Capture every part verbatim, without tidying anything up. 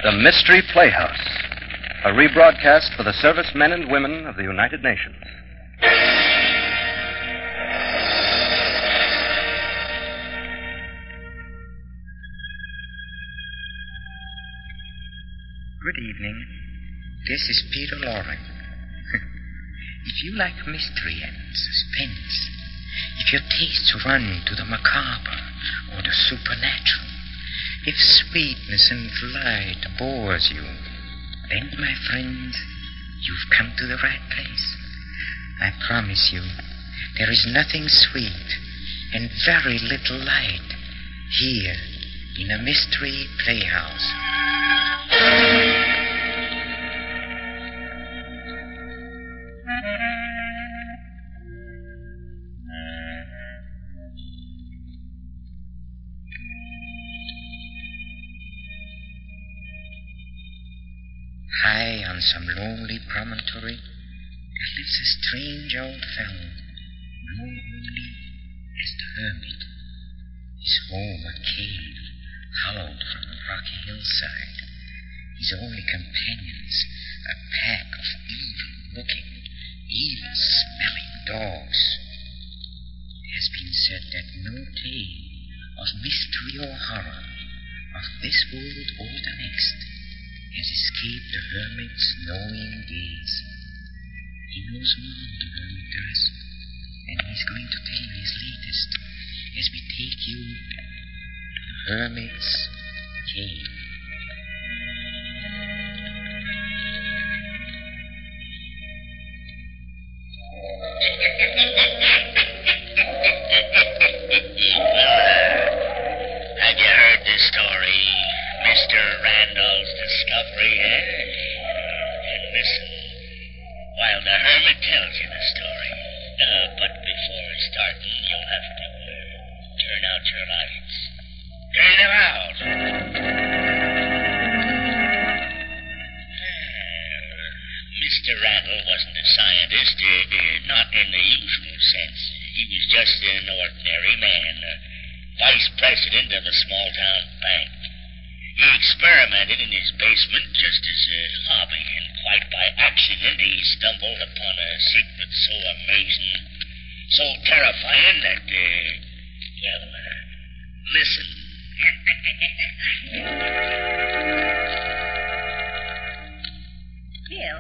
The Mystery Playhouse, a rebroadcast for the servicemen and women of the United Nations. Good evening. This is Peter Loring. If you like mystery and suspense, if your tastes run to the macabre or the supernatural, if sweetness and light bores you, then, my friends, you've come to the right place. I promise you, there is nothing sweet and very little light here in a mystery playhouse. High on some lonely promontory, there lives a strange old fellow, known only as the Hermit. His home a cave, hollowed from a rocky hillside. His only companions, a pack of evil-looking, evil-smelling dogs. It has been said that no tale of mystery or horror, of this world or the next, has escaped the Hermit's knowing gaze. He knows more, the Hermit does, and he's going to tell you his latest as we take you to the Hermit's cave. Have you heard the story? Mister Randall's discovery, eh? And listen while the Hermit tells you the story. Uh, but before starting, you'll have to uh, turn out your lights. Turn them out. Uh, Mister Randall wasn't a scientist, uh, uh, not in the usual sense. He was just an ordinary man, uh, vice president of a small-town bank. He experimented in his basement just as a hobby, and quite by accident he stumbled upon a secret so amazing, so terrifying that, uh, well, uh, listen. Bill?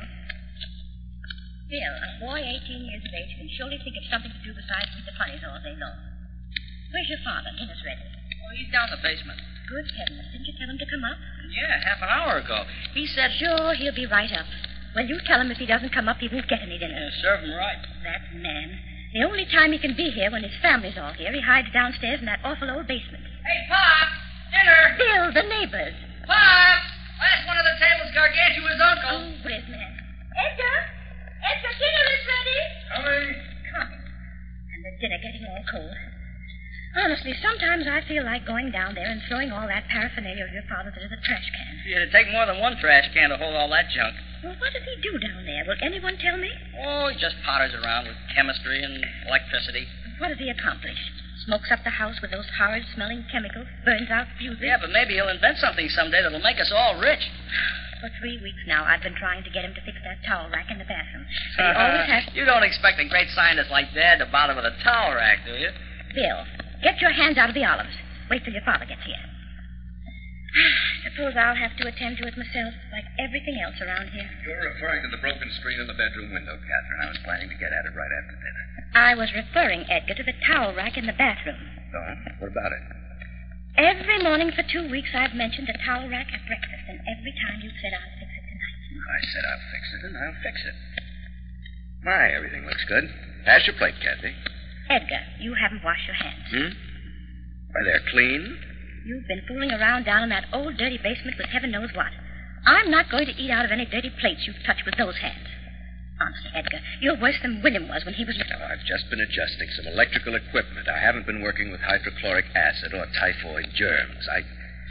Bill, a boy eighteen years of age can surely think of something to do besides read the funnies all day long. Where's your father? Dinner's ready. Oh, he's down in the basement. Good heavens, didn't you tell him to come up? Yeah, half an hour ago. He said... Sure, he'll be right up. Well, you tell him if he doesn't come up, he won't get any dinner. Yeah, serve him right. That man. The only time he can be here when his family's all here, he hides downstairs in that awful old basement. Hey, Pop! Dinner! Bill, the neighbors. Pop! Last one of the table's Gargantua's uncle. Oh, where's man? Edgar? Edgar, dinner is ready. Coming. Coming. And the dinner getting all cold. Honestly, sometimes I feel like going down there and throwing all that paraphernalia of your father's into the trash can. It'd take more than one trash can to hold all that junk. Well, what does he do down there? Will anyone tell me? Oh, he just potters around with chemistry and electricity. What does he accomplish? Smokes up the house with those horrid-smelling chemicals, burns out fuses? Yeah, but maybe he'll invent something someday that'll make us all rich. For three weeks now, I've been trying to get him to fix that towel rack in the bathroom. But he always has... You don't expect a great scientist like Dad to bother with a towel rack, do you? Bill, get your hands out of the olives. Wait till your father gets here. Suppose I'll have to attend to it myself, like everything else around here. You're referring to the broken screen in the bedroom window, Catherine. I was planning to get at it right after dinner. I was referring, Edgar, to the towel rack in the bathroom. Oh? What about it? Every morning for two weeks I've mentioned the towel rack at breakfast, and every time you've said I'll fix it tonight. I said I'll fix it, and I'll fix it. My, everything looks good. Pass your plate, Kathy. Edgar, you haven't washed your hands. Hmm? Why, they're clean. You've been fooling around down in that old dirty basement with heaven knows what. I'm not going to eat out of any dirty plates you've touched with those hands. Honestly, Edgar, you're worse than William was when he was... Now, I've just been adjusting some electrical equipment. I haven't been working with hydrochloric acid or typhoid germs. I...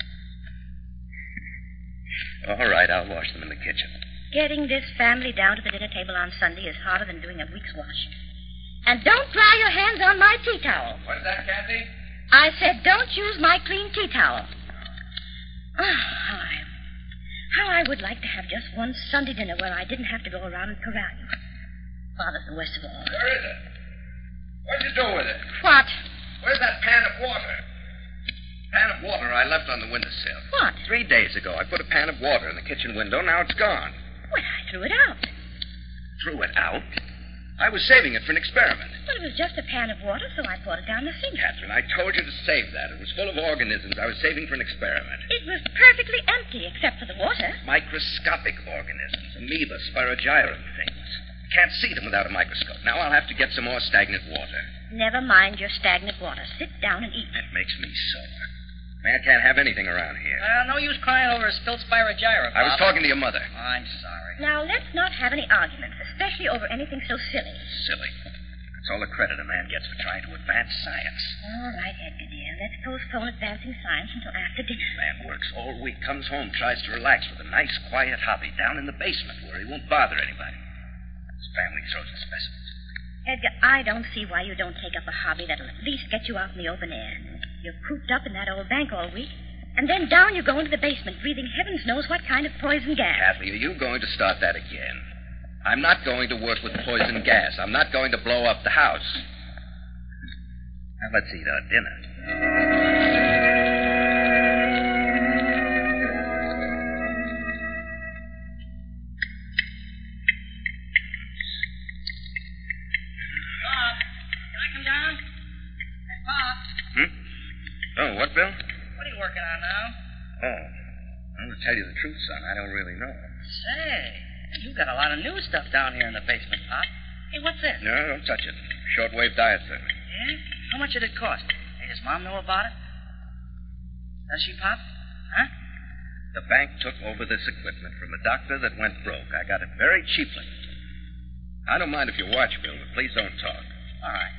All right, I'll wash them in the kitchen. Getting this family down to the dinner table on Sunday is harder than doing a week's wash. And don't dry your hands on my tea towel. What's that, Kathy? I said don't use my clean tea towel. Oh, I, I would like to have just one Sunday dinner where I didn't have to go around and corral you. Father's the worst of all. Where is it? What'd you do with it? What? Where's that pan of water? Pan of water I left on the windowsill. What? Three days ago, I put a pan of water in the kitchen window. Now it's gone. Well, I threw it out. Threw it out? I was saving it for an experiment. Well, it was just a pan of water, so I poured it down the sink. Catherine, I told you to save that. It was full of organisms I was saving for an experiment. It was perfectly empty, except for the water. Microscopic organisms. Amoeba, spirogyrum things. Can't see them without a microscope. Now I'll have to get some more stagnant water. Never mind your stagnant water. Sit down and eat. That makes me sore. Man can't have anything around here. Uh, no use crying over a spilled spirogyra, I was Pop. talking to your mother. Oh, I'm sorry. Now, let's not have any arguments, especially over anything so silly. Silly. That's all the credit a man gets for trying to advance science. All right, Edgar, dear. Let's postpone advancing science until after dinner. Man works all week, comes home, tries to relax with a nice, quiet hobby down in the basement where he won't bother anybody. His family throws a specimen. Edgar, I don't see why you don't take up a hobby that'll at least get you out in the open air. You're cooped up in that old bank all week, and then down you go into the basement, breathing heavens knows what kind of poison gas. Kathy, are you going to start that again? I'm not going to work with poison gas. I'm not going to blow up the house. Now, let's eat our dinner. Oh, what, Bill? What are you working on now? Oh, well, to tell you the truth, son, I don't really know. Say, you've got a lot of new stuff down here in the basement, Pop. Hey, what's this? No, don't touch it. Shortwave diathermy. Yeah? How much did it cost? Hey, does Mom know about it? Does she, Pop? Huh? The bank took over this equipment from a doctor that went broke. I got it very cheaply. I don't mind if you watch, Bill, but please don't talk. All right.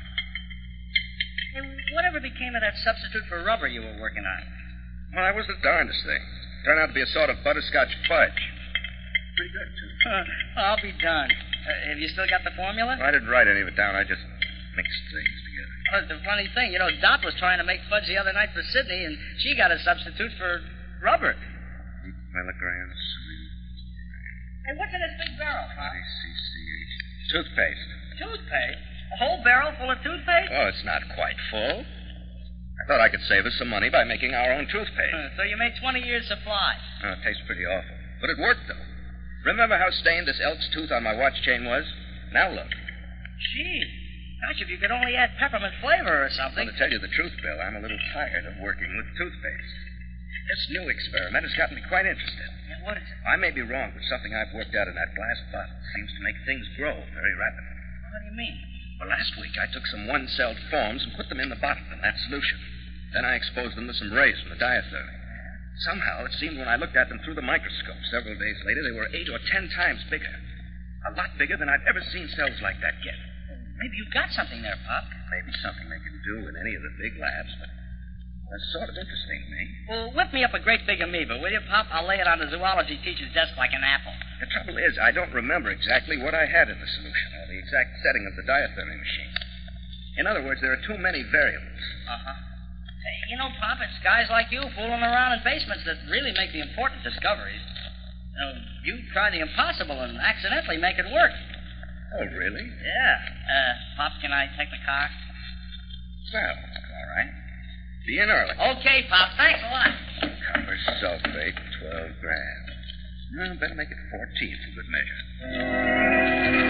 Hey, whatever became of that substitute for rubber you were working on? Well, that was the darndest thing. Turned out to be a sort of butterscotch fudge. Pretty good, too. Huh, I'll be darned. Uh, have you still got the formula? Well, I didn't write any of it down. I just mixed things together. Well, the funny thing, you know, Dot was trying to make fudge the other night for Sydney, and she got a substitute for rubber. Milligrams, sweet. Hey, what's in this big barrel, Pop? C C H. Toothpaste. Toothpaste? A whole barrel full of toothpaste? Oh, it's not quite full. I thought I could save us some money by making our own toothpaste. Uh, so you made twenty years' supply. Oh, it tastes pretty awful. But it worked, though. Remember how stained this elk's tooth on my watch chain was? Now look. Gee, gosh, if you could only add peppermint flavor or something. Well, to tell you the truth, Bill, I'm a little tired of working with toothpaste. This new experiment has gotten me quite interested. Yeah, what is it? I may be wrong, but something I've worked out in that glass bottle seems to make things grow very rapidly. What do you mean? Well, last week I took some one-celled forms and put them in the bottle in that solution. Then I exposed them to some rays from the diathermy. Somehow, it seemed when I looked at them through the microscope several days later, they were eight or ten times bigger. A lot bigger than I've ever seen cells like that get. Maybe you've got something there, Pop. Maybe something they can do in any of the big labs, but that's sort of interesting to me. Well, whip me up a great big amoeba, will you, Pop? I'll lay it on the zoology teacher's desk like an apple. The trouble is, I don't remember exactly what I had in the solution or the exact setting of the diathermy machine. In other words, there are too many variables. Uh-huh. Hey, you know, Pop, it's guys like you fooling around in basements that really make the important discoveries. You know, you try the impossible and accidentally make it work. Oh, really? Yeah. Uh, Pop, can I take the car? Well, all right. Be in early. Okay, Pop. Thanks a lot. Copper sulfate, twelve grams. Well, better make it fourteen for good measure.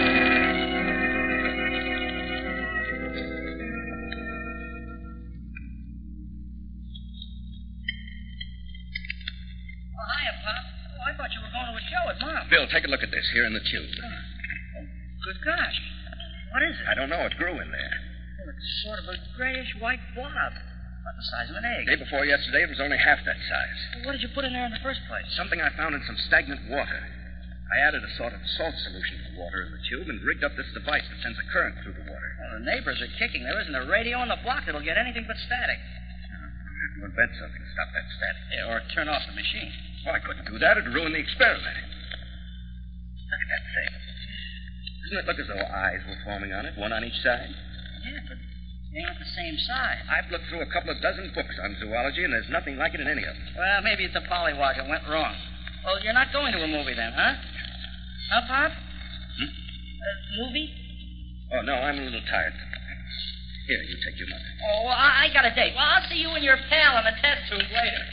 Oh, hiya, Pop. Oh, I thought you were going to a show at Mom. Bill, take a look at this here in the tube. Oh, good gosh. What is it? I don't know. It grew in there. Well, it's sort of a grayish-white blob. About the size of an egg. Day before yesterday, it was only half that size. Well, what did you put in there in the first place? Something I found in some stagnant water. I added a sort of salt solution to the water in the tube and rigged up this device that sends a current through the water. Well, the neighbors are kicking. There isn't a radio on the block that'll get anything but static. I'll have to invent something to stop that static. Yeah, or turn off the machine. Well, I couldn't do that. It'd ruin the experiment. Look at that thing. Doesn't it look as though eyes were forming on it, one on each side? Yeah, but they aren't the same size. I've looked through a couple of dozen books on zoology, and there's nothing like it in any of them. Well, maybe it's a polywog that went wrong. Well, you're not going to a movie then, huh? Huh, Pop? Hmm? A movie? Oh, no, I'm a little tired. Here, you take your money. Oh, well, I, I got a date. Well, I'll see you and your pal in the test tube later.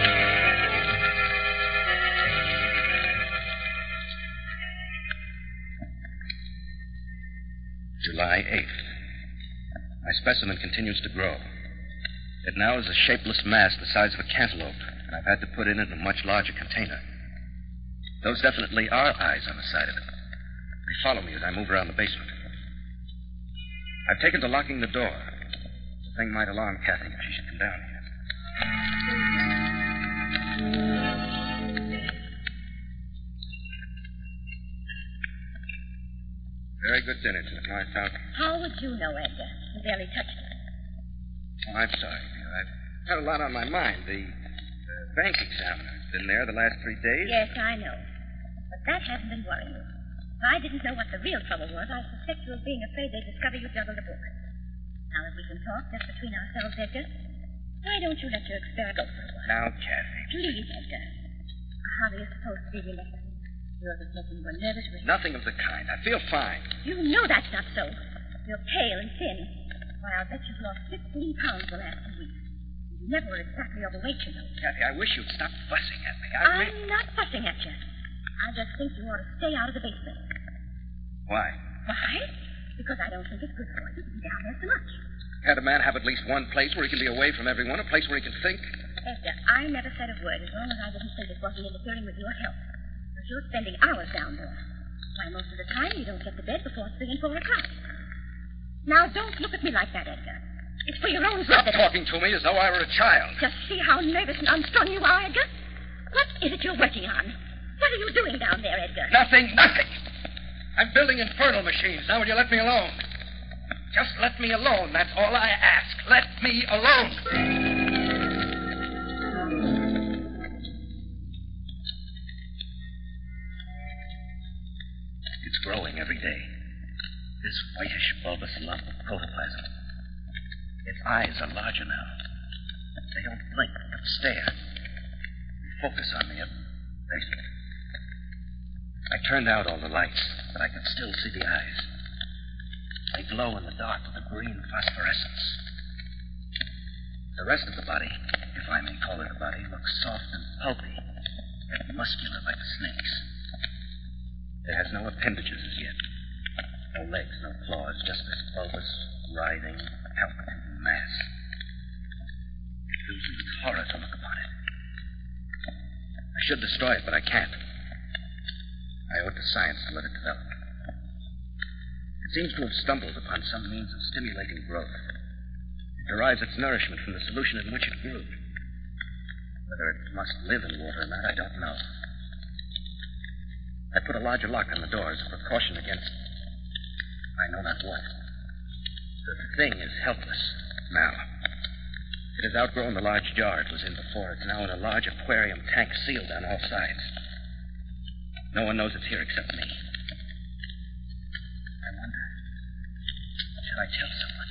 July eighth. My specimen continues to grow. It now is a shapeless mass the size of a cantaloupe, and I've had to put it in a much larger container. Those definitely are eyes on the side of it. They follow me as I move around the basement. I've taken to locking the door. The thing might alarm Kathy if she should come down here. Very good dinner, tonight, nine thousand. How would you know, Edgar? You barely touched it. Oh, I'm sorry, dear. I've had a lot on my mind. The uh, bank examiner's been there the last three days. Yes, I know. But that hasn't been worrying you. If I didn't know what the real trouble was, I suspect you of being afraid they'd discover you juggled a book. Now that we can talk just between ourselves, Edgar, why don't you let your experiment go for a while? Now, Kathy. Please, Edgar. A hobby is supposed to be relaxing. You're just making you nervous with Nothing of the kind. I feel fine. You know that's not so. You're pale and thin. Why, I'll bet you've lost fifteen pounds the last two weeks. You never were exactly overweight, you know. Kathy, I wish you'd stop fussing at me. I I'm re- not fussing at you. I just think you ought to stay out of the basement. Why? Why? Because I don't think it's good for you to be down there so much. Can't a man have at least one place where he can be away from everyone, a place where he can think? Edgar, I never said a word as long as I didn't think it wasn't interfering with your health. But you're spending hours down there. Why, most of the time you don't get to bed before three and four o'clock. Now, don't look at me like that, Edgar. It's for your own good. Stop that talking to me as though I were a child. Just see how nervous and unstrung you are, Edgar. What is it you're working on? What are you doing down there, Edgar? Nothing, nothing. I'm building infernal machines. Now will you let me alone? Just let me alone. That's all I ask. Let me alone. It's growing every day. This whitish bulbous lump of protoplasm. Its eyes are larger now. They don't blink, but stare. They focus on me. They... I turned out all the lights, but I can still see the eyes. They glow in the dark with a green phosphorescence. The rest of the body, if I may call it a body, looks soft and pulpy, yet muscular like a snake's. It has no appendages as yet. No legs, no claws, just this bulbous, writhing, palpitating mass. It fills me with horror to look upon it. I should destroy it, but I can't. I owe it to science to let it develop. It seems to have stumbled upon some means of stimulating growth. It derives its nourishment from the solution in which it grew. Whether it must live in water or not, I don't know. I put a larger lock on the door as a precaution against I know not what. The thing is helpless now. It has outgrown the large jar it was in before. It's now in a large aquarium tank sealed on all sides. No one knows it's here except me. I wonder, should I tell someone?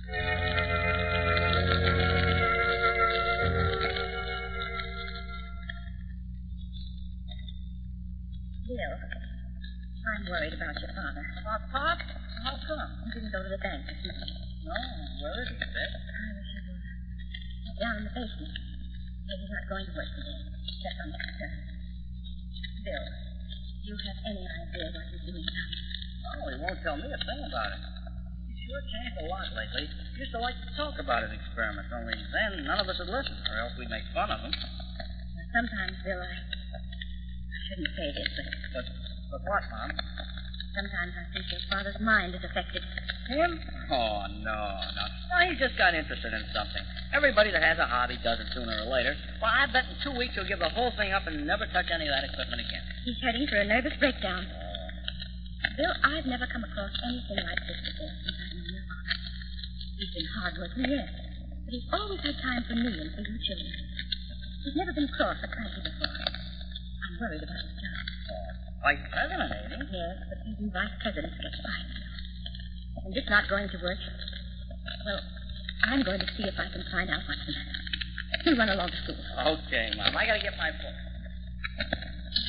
Bill, I'm worried about your father. Pop, Pop? How come? He didn't go to the bank this morning. No, where is he, Beth? I wish he would. He's down in the basement. Maybe he's not going to work today. Just on that turn. Bill, do you have any idea what he's doing now? Oh, he won't tell me a thing about it. He's sure changed a lot lately. He used to like to talk about his experiments, only then none of us would listen, or else we'd make fun of him. Sometimes, Bill, I, I shouldn't say this, but But, but what, Mom? sometimes I think your father's mind is affected. Him? Oh, no, no. No, he just got interested in something. Everybody that has a hobby does it sooner or later. Well, I bet in two weeks he'll give the whole thing up and never touch any of that equipment again. He's heading for a nervous breakdown. Bill, I've never come across anything like this before since I've known your father. He's been hard-working, yes, but he's always had time for me and for you children. He's never been cross or cranky before. I'm worried about his job. Vice president, ain't he? Yes, but even vice presidents get fired. And this not going to work, well, I'm going to see if I can find out what's the matter. You run along to school. Okay, Mom. I gotta get my book.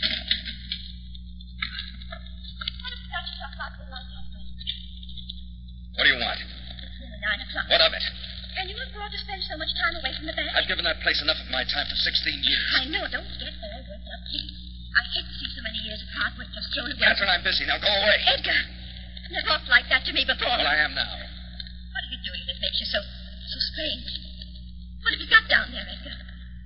much time away from the bank? I've given that place enough of my time for sixteen years. I know. Don't get all worked up, please. I hate to see so many years of hard work just thrown away. Catherine, I'm busy. Now go away. Edgar, you never talked like that to me before. Well, I am now. What are you doing that makes you so, so strange? What have you got down there, Edgar?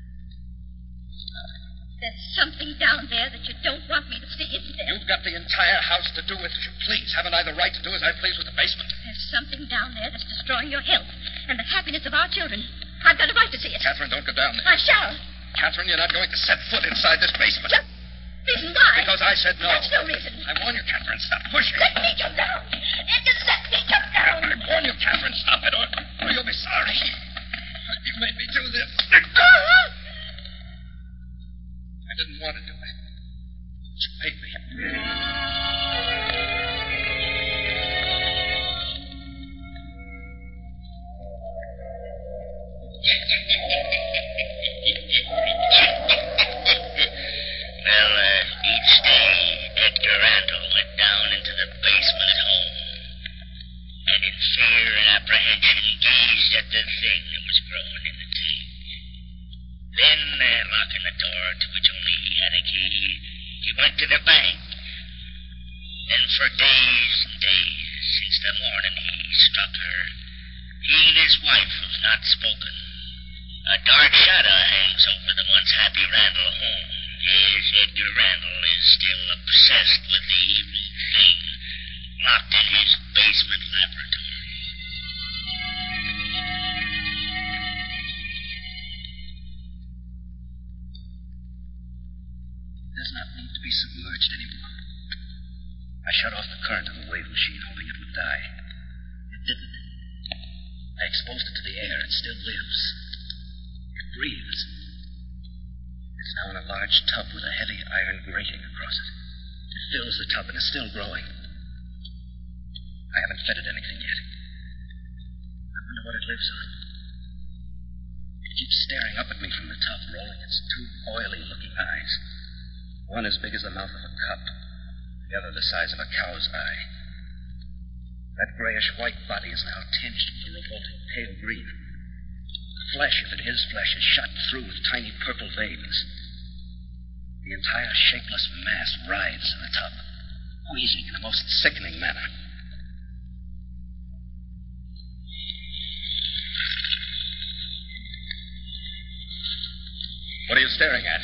There's something down there that you don't want me to see, isn't there? You've got the entire house to do with as you please. Haven't I the right to do as I please with the basement? There's something down there that's destroying your health and the happiness of our children. I've got a right to see it. Catherine, don't go down there. I shall. Catherine, you're not going to set foot inside this basement. Just reason why? Because I said no. That's no reason. I warn you, Catherine, stop pushing. Let me come down. Edgar, let me come down. I warn you, Catherine, stop it, or, or you'll be sorry. You made me do this. I didn't want to do it. But you made me. Well, uh, each day, Edgar Randall went down into the basement at home, and in fear and apprehension gazed at the thing that was growing in the tank. Then, uh, locking the door to which only he had a key, he went to the bank. Then for days and days, since the morning he struck her, he and his wife have not spoken. A dark shadow hangs over the once happy Randall home. Yes, Edgar Randall is still obsessed with the evil thing locked in his basement laboratory. Does not need to be submerged anymore. I shut off the current of the wave machine, hoping it would die. It didn't. I exposed it to the air. It still lives. It breathes. It's now in a large tub with a heavy iron grating across it. It fills the tub and is still growing. I haven't fed it anything yet. I wonder what it lives on. It keeps staring up at me from the tub, rolling its two oily-looking eyes. One as big as the mouth of a cup, the other the size of a cow's eye. That grayish-white body is now tinged with a revolting pale green. The flesh, if it is flesh, is shot through with tiny purple veins. The entire shapeless mass writhes in the tub, wheezing in a most sickening manner. What are you staring at?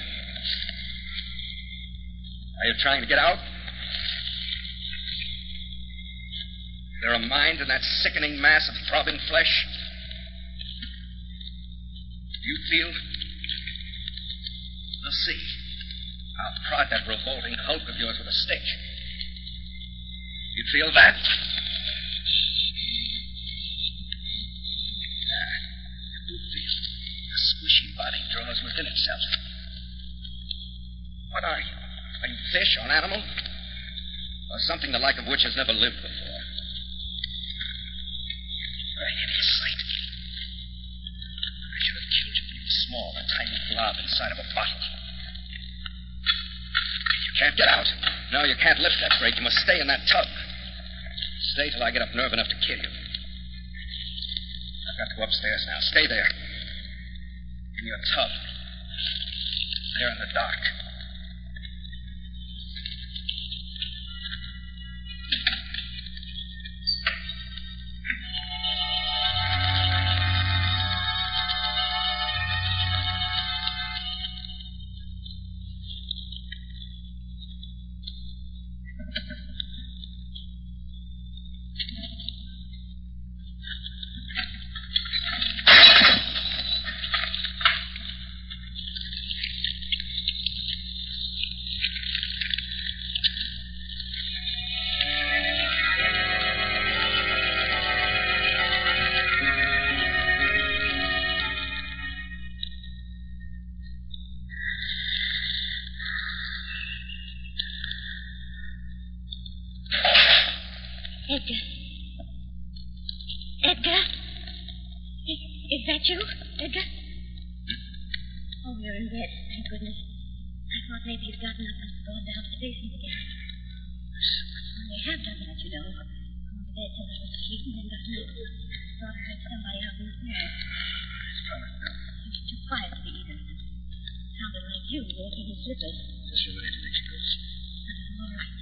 Are you trying to get out? Is there a mind in that sickening mass of throbbing flesh? Do you feel? We'll see. I'll prod that revolting hulk of yours with a stick. You feel that? Ah, you do feel. The squishy body draws within itself. What are you? Are you fish or an animal? Or something the like of which has never lived before? You're a hideous sight. I should have killed you when you were small, a tiny blob inside of a bottle. You can't get out. No, you can't lift that crate. You must stay in that tub. Stay till I get up nerve enough to kill you. I've got to go upstairs now. Stay there. In your tub. There in the dark. Edgar. Edgar? Is, is that you, Edgar? Hmm? Oh, you're in bed. Thank goodness. I thought maybe you'd gotten up and gone down to the basement again. Well, they have done that, you know. Gone to bed till I was asleep and then gotten up. Thought I heard somebody out in the hall. It's It's too quiet for the eater. Sounded like you walking in slippers. Just you wait till she goes. All right.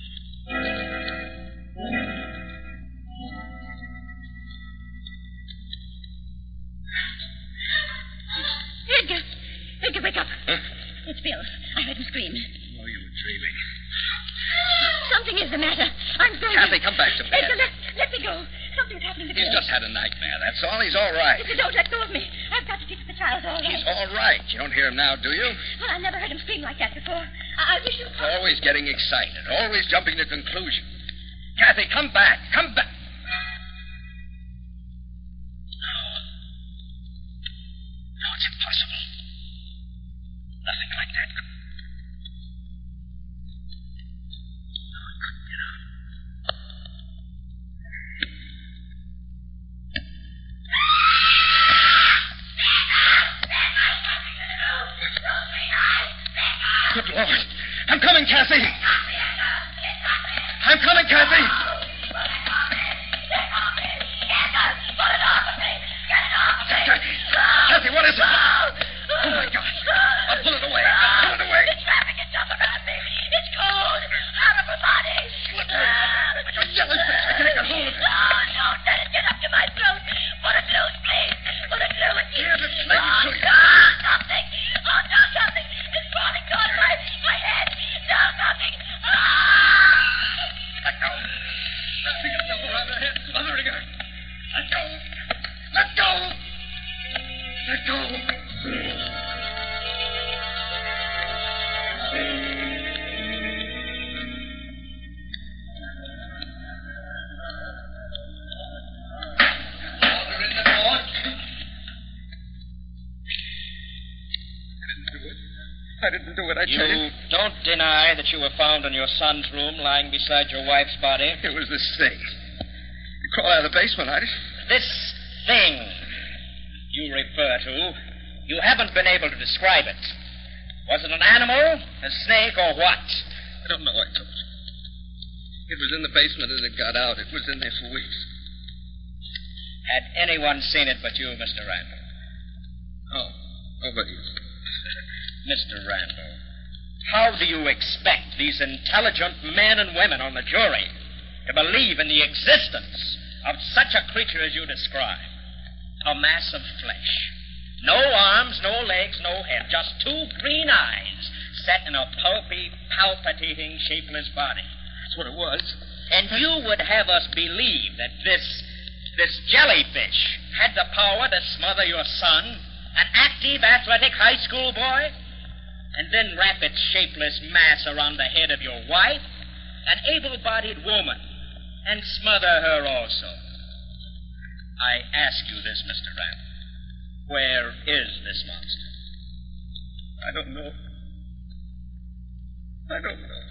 Edgar! Edgar, wake up. Huh? It's Bill. I heard him scream. Oh, you were dreaming. Something is the matter. I'm going Kathy, to... come back to bed. Edgar, let, let me go. Something's happening to Bill. He's just had a nightmare, that's all. He's all right. If you don't let go of me, I've got to teach the child all right. He's all right. You don't hear him now, do you? Well, I never heard him scream like that before. I, I wish you... Always getting excited. Always jumping to conclusions. Kathy, come back. Come back. No. No, it's impossible. Nothing like that. No, it couldn't get out. Good Lord. I'm coming, Kathy. I'm coming, Kathy. Kathy, what is it? Oh, my God. I'll pull it away. Pull it away. It's wrapping itself around me. It's cold. Out of my body. Slippery. Like a jellyfish. I can't get hold of it. No, don't let it get up to my throat. Put it loose, please. Put it loose. Here's a slave to you. No, something. Oh, no, something. It's crawling toward my, my head. No, something. Ah! Let go. Wrapping itself around her head, smothering her. Let go. Let go. Let go. Order in the court. I didn't do it. I didn't do it, I tell you. You don't deny that you were found in your son's room lying beside your wife's body? It was this thing. You crawled out of the basement, I just... This thing you refer to, you haven't been able to describe it. Was it an animal, a snake, or what? I don't know, I told you. It was in the basement and it got out. It was in there for weeks. Had anyone seen it but you, Mister Randall? Oh, nobody. Mister Randall, how do you expect these intelligent men and women on the jury to believe in the existence of such a creature as you describe? A mass of flesh. No arms, no legs, no head. Just two green eyes set in a pulpy, palpitating, shapeless body. That's what it was. And you would have us believe that this, this jellyfish had the power to smother your son, an active, athletic high school boy, and then wrap its shapeless mass around the head of your wife, an able-bodied woman, and smother her also. I ask you this, Mister Randall. Where is this monster? I don't know. I don't know.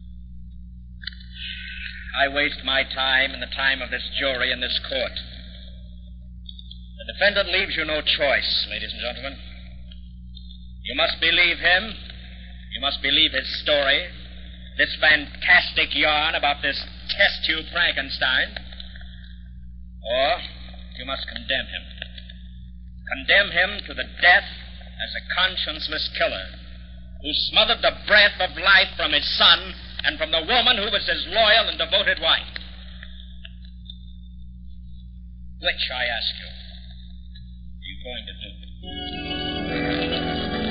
I waste my time and the time of this jury in this court. The defendant leaves you no choice, ladies and gentlemen. You must believe him. You must believe his story, this fantastic yarn about this test tube Frankenstein. Or you must condemn him. Condemn him to the death as a conscienceless killer who smothered the breath of life from his son and from the woman who was his loyal and devoted wife. Which, I ask you, are you going to do?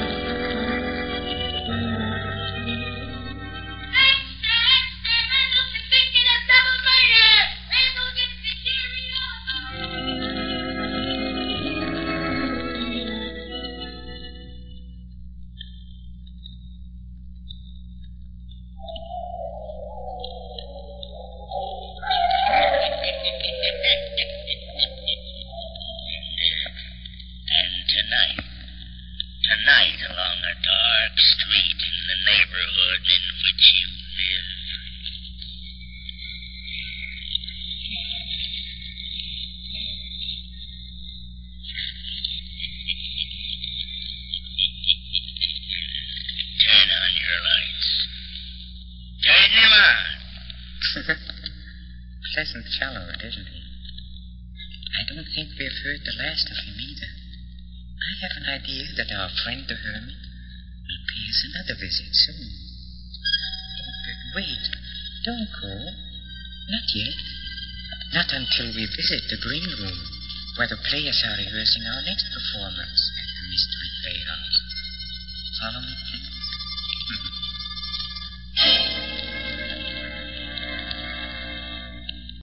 Pleasant fellow, isn't he? I don't think we've heard the last of him either. I have an idea that our friend the hermit will pay us another visit soon. Oh, but wait. Don't go. Not yet. Not until we visit the green room, where the players are rehearsing our next performance at the Mystery Playhouse. Follow me.